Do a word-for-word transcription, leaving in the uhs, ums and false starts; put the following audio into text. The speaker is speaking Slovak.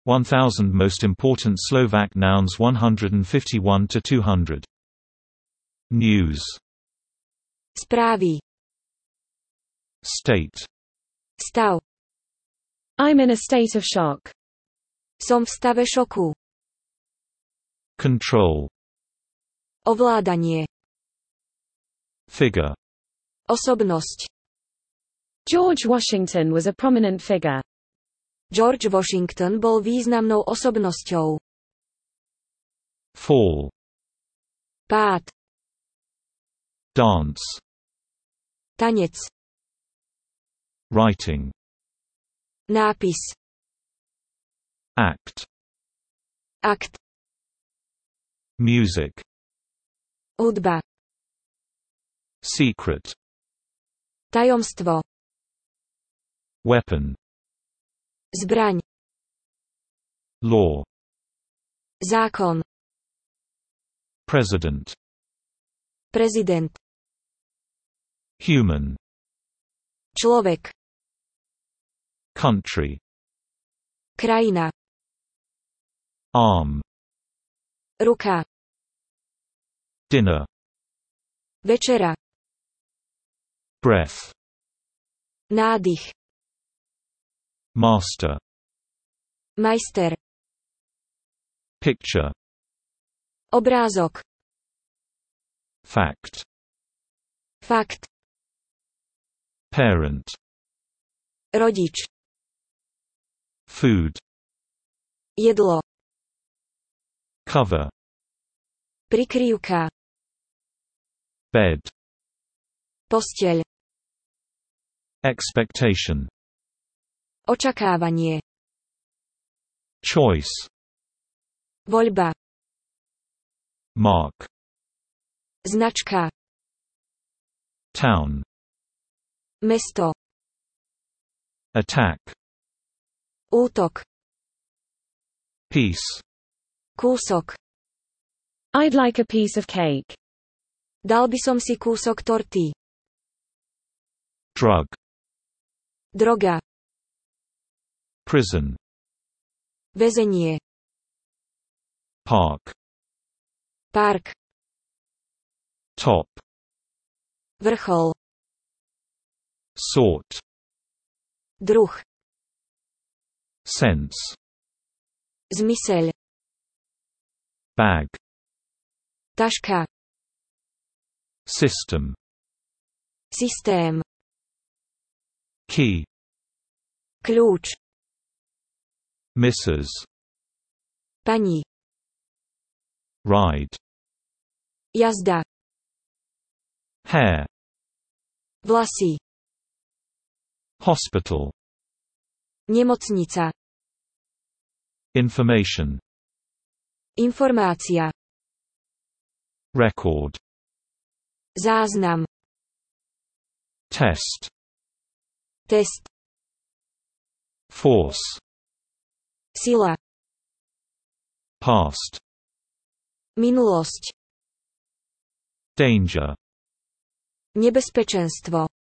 one thousand Most important Slovak nouns one hundred fifty-one to two hundred. News. Správy. State. Stav. I'm in a state of shock. Som v stave šoku. Control. Ovládanie. Figure. Osobnosť. George Washington was a prominent figure. George Washington bol významnou osobnosťou. Fall. Pád. Dance. Tanec. Writing. Nápis. Act. Akt. Music. Hudba. Secret. Tajomstvo. Weapon. Zbraň. Law. Zákon. President. Prezident. Human. Človek. Country. Krajina. Arm. Ruka. Dinner. Večera. Breath. Nádych. Master. Majster. Picture. Obrázok. Fact. Fakt. Parent. Rodič. Food. Jedlo. Cover. Prikryvka. Bed. Posteľ. Expectation. Očakávanie. Choice. Voľba. Mark. Značka. Town. Mesto. Attack. Útok. Piece. Kúsok. I'd like a piece of cake. Dal by som si kúsok torty. Drug. Droga. Prison. Väzenie. Park. Park. Top. Vrchol. Sort. Druh. Sense. Zmyseľ. Bag. Taška. System. Systém. Key. Kľúč. Missus. Pani. Ride. Jazda. Hair. Vlasy. Hospital. Nemocnica. Information. Informácia. Record. Záznam. Test. Test. Force. Sila. Past. Minulosť. Danger. Nebezpečenstvo.